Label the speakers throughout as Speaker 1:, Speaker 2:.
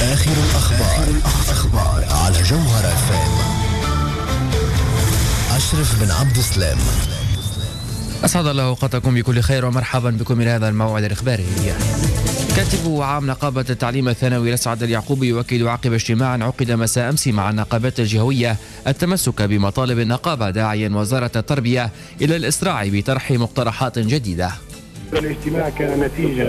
Speaker 1: آخر الأخبار على جوهر FM. أشرف بن عبد السلام.
Speaker 2: أسعد الله أوقاتكم بكل خير ومرحبا بكم إلى هذا الموعد الإخباري. كاتب عام نقابة التعليم الثانوي الأسعد اليعقوبي يؤكد عقب اجتماع عقد مساء أمس مع النقابات الجهوية التمسك بمطالب النقابة، داعيا وزارة التربية إلى الإسراع بطرح مقترحات جديدة.
Speaker 3: الاجتماع كان نتيجة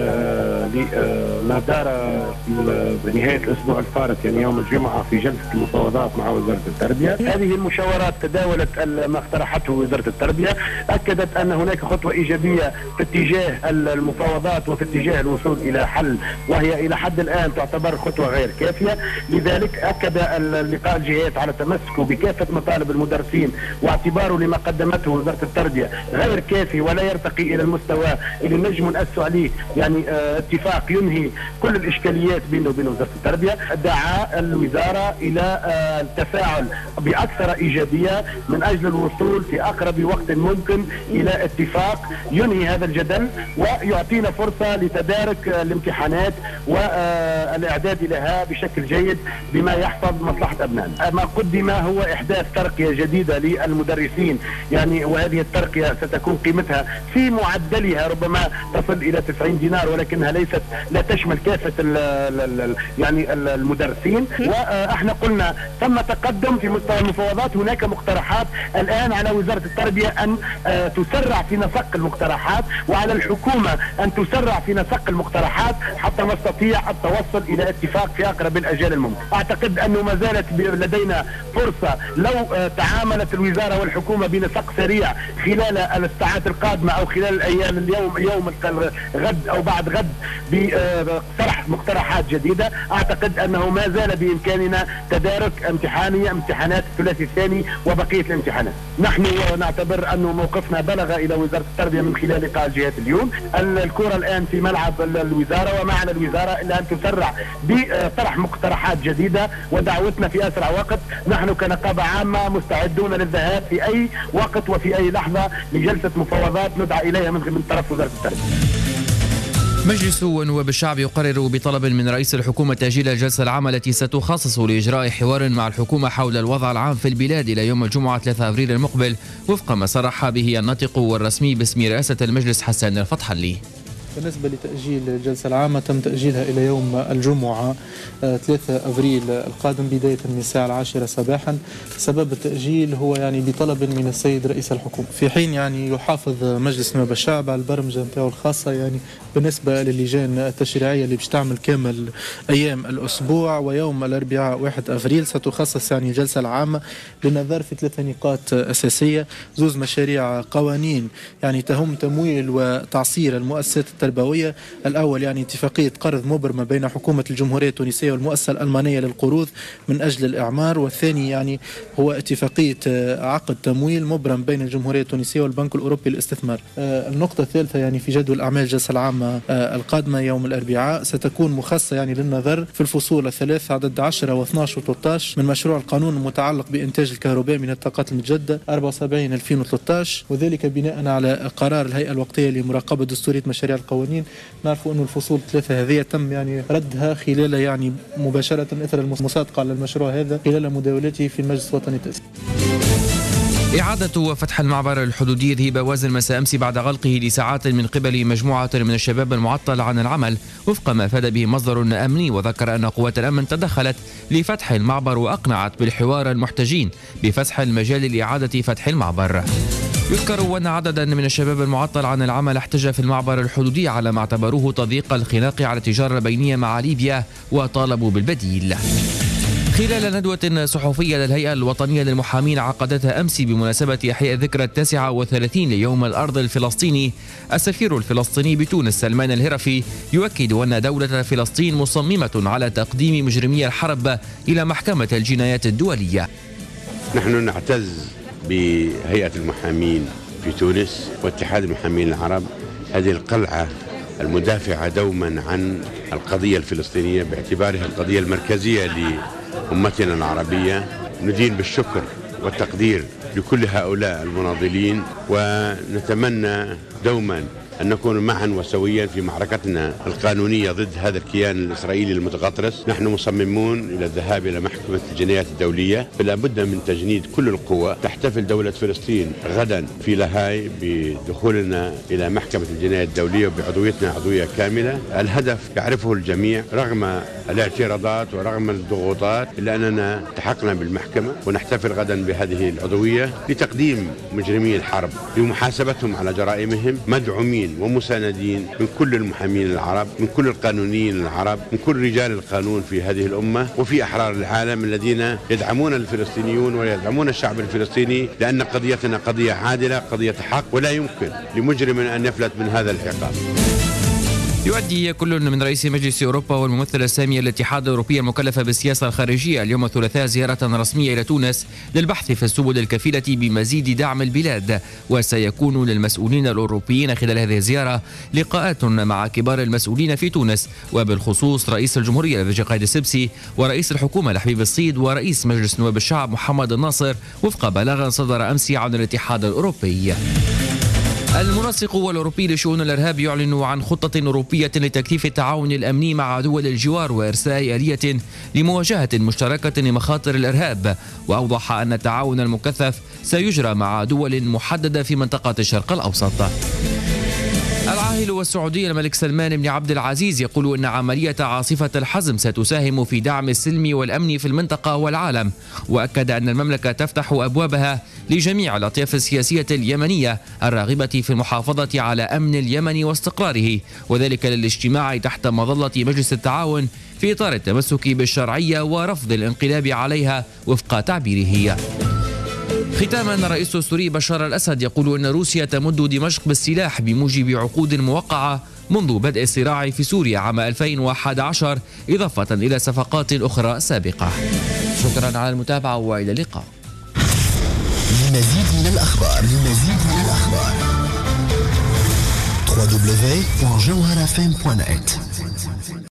Speaker 3: لما دار بنهاية الأسبوع الفارط، يعني يوم الجمعة، في جلسة المفاوضات مع وزارة التربية. هذه المشاورات تداولت ما اقترحته وزارة التربية، أكدت أن هناك خطوة إيجابية في اتجاه المفاوضات وفي اتجاه الوصول إلى حل، وهي إلى حد الآن تعتبر خطوة غير كافية. لذلك أكد اللقاء الجهات على تمسكه بكافة مطالب المدرسين، واعتباره لما قدمته وزارة التربية غير كافي ولا يرتقي إلى المستوى اللي نجم نأسوا عليه، يعني اتفاق ينهي كل الإشكاليات بينه وبين وزارة التربية. دعا الوزارة إلى التفاعل بأكثر إيجابية من أجل الوصول في أقرب وقت ممكن إلى اتفاق ينهي هذا الجدل ويعطينا فرصة لتدارك الامتحانات والإعداد لها بشكل جيد بما يحفظ مصلحة أبنائنا. ما قدم هو إحداث ترقية جديدة للمدرسين، يعني وهذه الترقية ستكون قيمتها في معدلها ربما تصل إلى 90 دينار، ولكنها لا تشمل كافة يعني المدرسين. واحنا قلنا ثم تقدم في مستوى المفاوضات، هناك مقترحات الآن على وزارة التربية أن تسرع في نسق المقترحات، وعلى الحكومة أن تسرع في نسق المقترحات حتى نستطيع التوصل إلى اتفاق في أقرب الأجال الممكن. أعتقد أنه ما زالت لدينا فرصة لو تعاملت الوزارة والحكومة بنسق سريع خلال الساعات القادمة أو خلال الأيام يوم غد أو بعد غد بطرح مقترحات جديدة. أعتقد أنه ما زال بإمكاننا تدارك امتحانات الثلاثي الثاني وبقية الامتحانات. نحن نعتبر أنه موقفنا بلغ إلى وزارة التربية من خلال لقاء الجهات اليوم. الكرة الآن في ملعب الوزارة، وما على الوزارة إلا أن تسرع بطرح مقترحات جديدة، ودعوتنا في أسرع وقت. نحن كنقابة عامة مستعدون للذهاب في أي وقت وفي أي لحظة لجلسة مفاوضات ندعى إليها من طرف وزارة التربية.
Speaker 2: مجلس نواب الشعب يقرر بطلب من رئيس الحكومة تأجيل الجلسة العامة التي ستخصص لإجراء حوار مع الحكومة حول الوضع العام في البلاد إلى يوم الجمعة 3 أبريل المقبل، وفق ما صرح به الناطق والرسمي باسم رئاسة المجلس حسن الفتحلي.
Speaker 4: بالنسبة لتأجيل الجلسة العامة تم تأجيلها إلى يوم الجمعة 3 أبريل القادم بداية من الساعة 10 صباحا. سبب التأجيل هو يعني بطلب من السيد رئيس الحكومة، في حين يعني يحافظ مجلس نواب الشعب على البرمجة نتاعو الخاصة يعني بالنسبة للجان التشريعية اللي باش تعمل كامل أيام الأسبوع. ويوم الأربعاء 1 أبريل ستخصص يعني الجلسة العامة للنظر في 3 نقاط أساسية: زوز مشاريع قوانين يعني تهم تمويل وتعصير المؤسسات التربوية. الأول يعني اتفاقية قرض مبرمة بين حكومة الجمهورية التونسية والمؤسسة الألمانية للقروض من أجل الإعمار، والثاني يعني هو اتفاقية عقد تمويل مبرم بين الجمهورية التونسية والبنك الأوروبي للاستثمار. النقطة الثالثة يعني في جدول أعمال الجلسة العامة القادمة يوم الأربعاء ستكون مخصصة يعني للنظر في الفصول الثلاث عدد 10 و12 و13 من مشروع القانون المتعلق بإنتاج الكهرباء من الطاقات المتجددة 74/2013، وذلك بناء على قرار الهيئة الوقتية لمراقبة دستورية مشاريع القوانين. نعرفوا أنه الفصول 3 هذه تم يعني ردها خلال يعني مباشرة إثر المصادقة على المشروع هذا خلال مداولته في المجلس الوطني التأسيسي.
Speaker 2: إعادة فتح المعبر الحدودي ذهب وازن مساء أمس بعد غلقه لساعات من قبل مجموعة من الشباب المعطل عن العمل، وفق ما أفاد به مصدر أمني، وذكر أن قوات الأمن تدخلت لفتح المعبر وأقنعت بالحوار المحتجين بفتح المجال لإعادة فتح المعبر. يذكر أن عددا من الشباب المعطل عن العمل احتج في المعبر الحدودي على ما اعتبروه تضييق الخناق على التجارة البينية مع ليبيا، وطالبوا بالبديل. خلال ندوة صحفية للهيئة الوطنية للمحامين عقدتها أمس بمناسبة إحياء الذكرى 39 ليوم الأرض الفلسطيني، السفير الفلسطيني بتونس سلمان الهرفي يؤكد أن دولة فلسطين مصممة على تقديم مجرمي الحرب إلى محكمة الجنايات الدولية.
Speaker 5: نحن نعتز بهيئة المحامين في تونس واتحاد المحامين العرب، هذه القلعة المدافعة دوما عن القضية الفلسطينية باعتبارها القضية المركزية لأمتنا العربية. ندين بالشكر والتقدير لكل هؤلاء المناضلين، ونتمنى دوما أن نكون معا وسويا في معركتنا القانونية ضد هذا الكيان الإسرائيلي المتغطرس. نحن مصممون إلى الذهاب إلى محكمة الجنايات الدولية، فلا بد من تجنيد كل القوى. تحتفل دولة فلسطين غدا في لاهاي بدخولنا إلى محكمة الجنايات الدولية وبعضويتنا عضوية كاملة. الهدف يعرفه الجميع رغم الاعتراضات ورغم الضغوطات، إلا أننا التحقنا بالمحكمة ونحتفل غدا بهذه العضوية لتقديم مجرمي الحرب لمحاسبتهم على جرائمهم، مدعومين ومساندين من كل المحامين العرب، من كل القانونيين العرب، من كل رجال القانون في هذه الأمة وفي أحرار العالم الذين يدعمون الفلسطينيون ويدعمون الشعب الفلسطيني، لأن قضيتنا قضية عادلة، قضية حق، ولا يمكن لمجرم أن يفلت من هذا العقاب.
Speaker 2: يؤدي كل من رئيس مجلس أوروبا والممثلة السامية للاتحاد الأوروبي المكلفة بالسياسة الخارجية اليوم الثلاثاء زيارة رسمية إلى تونس للبحث في السبل الكفيلة بمزيد دعم البلاد. وسيكون للمسؤولين الأوروبيين خلال هذه الزيارة لقاءات مع كبار المسؤولين في تونس، وبالخصوص رئيس الجمهورية الفيجي قايد السبسي ورئيس الحكومة لحبيب الصيد ورئيس مجلس نواب الشعب محمد الناصر، وفق بلاغ صدر أمس عن الاتحاد الأوروبي. المنسق الأوروبي لشؤون الإرهاب يعلن عن خطة أوروبية لتكثيف التعاون الأمني مع دول الجوار وإرساء آلية لمواجهة مشتركة لمخاطر الإرهاب، وأوضح أن التعاون المكثف سيجرى مع دول محددة في منطقة الشرق الأوسط. العاهل والسعودي الملك سلمان بن عبد العزيز يقول إن عملية عاصفة الحزم ستساهم في دعم السلم والأمن في المنطقة والعالم، وأكد أن المملكة تفتح أبوابها لجميع الأطياف السياسية اليمنية الراغبة في المحافظة على أمن اليمن واستقراره، وذلك للاجتماع تحت مظلة مجلس التعاون في إطار التمسك بالشرعية ورفض الانقلاب عليها وفق تعبيره. ختاما، الرئيس السوري بشار الأسد يقول أن روسيا تمد دمشق بالسلاح بموجب عقود موقعة منذ بدء الصراع في سوريا عام 2011، إضافة إلى صفقات أخرى سابقة. شكرا على المتابعة وإلى اللقاء.
Speaker 1: للمزيد من الأخبار www.jawharafm.net